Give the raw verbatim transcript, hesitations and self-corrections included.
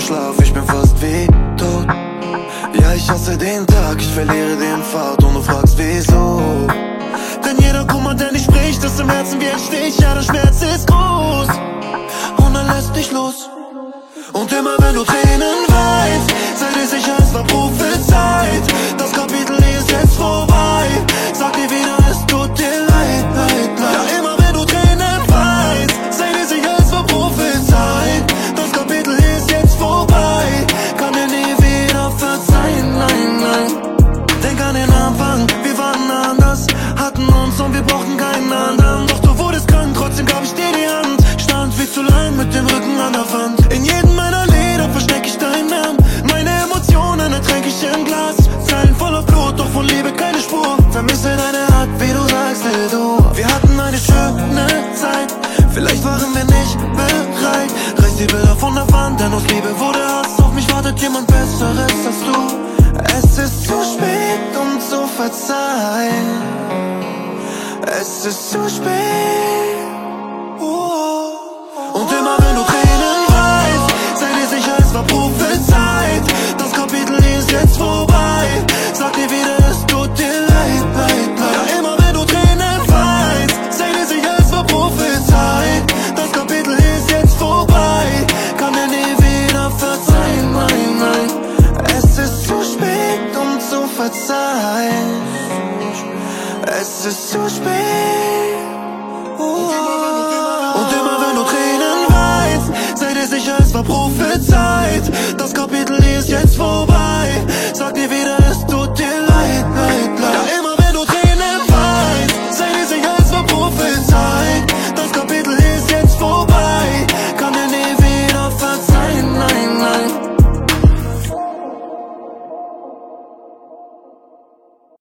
Schlaf, ich bin fast wie tot. Ja, ich hasse den Tag, ich verliere den Pfad und du fragst wieso. Denn jeder Kummer, der nicht spricht, ist im Herzen wie ein Stich. Ja, der Schmerz ist groß und er lässt nicht los. Und immer wenn du Tränen weinst, sei dir sicher, es war prophezeit. Das Kapitel hier ist jetzt vorbei. Sag dir wieder, es tut dir leid, leid, leid. Ja, immer wenn du Tränen weinst, sei dir sicher, es war prophezeit. Das Kapitel hier ist jetzt vorbei. Kann dir nie wieder verzeihen, nein, nein. Denk an den Anfang, wir waren anders, hatten uns und wir brauchten keinen anderen. Doch du wurdest krank, trotzdem gab ich dir die Hand. Stand viel zu lang mit dem Rücken an der Wand. In jedem meiner Lieder versteck ich deinen Namen. Meine Emotionen ertränk ich im Glas. Zeilen voller Blut, doch von Liebe keine Spur. Vermisse deine Art, wie du sagst, will du. Wir hatten eine schöne Zeit, vielleicht waren wir nicht bereit. Reiß die Bilder von der Wand, denn aus Liebe wurde Hass. Auf mich wartet jemand Besseres als du. Es ist zu spät, um zu verzeihen. Es ist zu spät. Oh. Und immer wenn du Tränen weinst, sei dir sicher, es war prophezeit. Das Kapitel hier ist jetzt vorbei. Sag dir wieder, es tut dir leid, leid, leid. Ja, immer wenn du Tränen weinst, sei dir sicher, es war prophezeit. Das Kapitel hier ist jetzt vorbei. Kann dir nie wieder verzeihen, nein, nein. Es ist zu spät, um zu verzeihen. Es ist zu spät.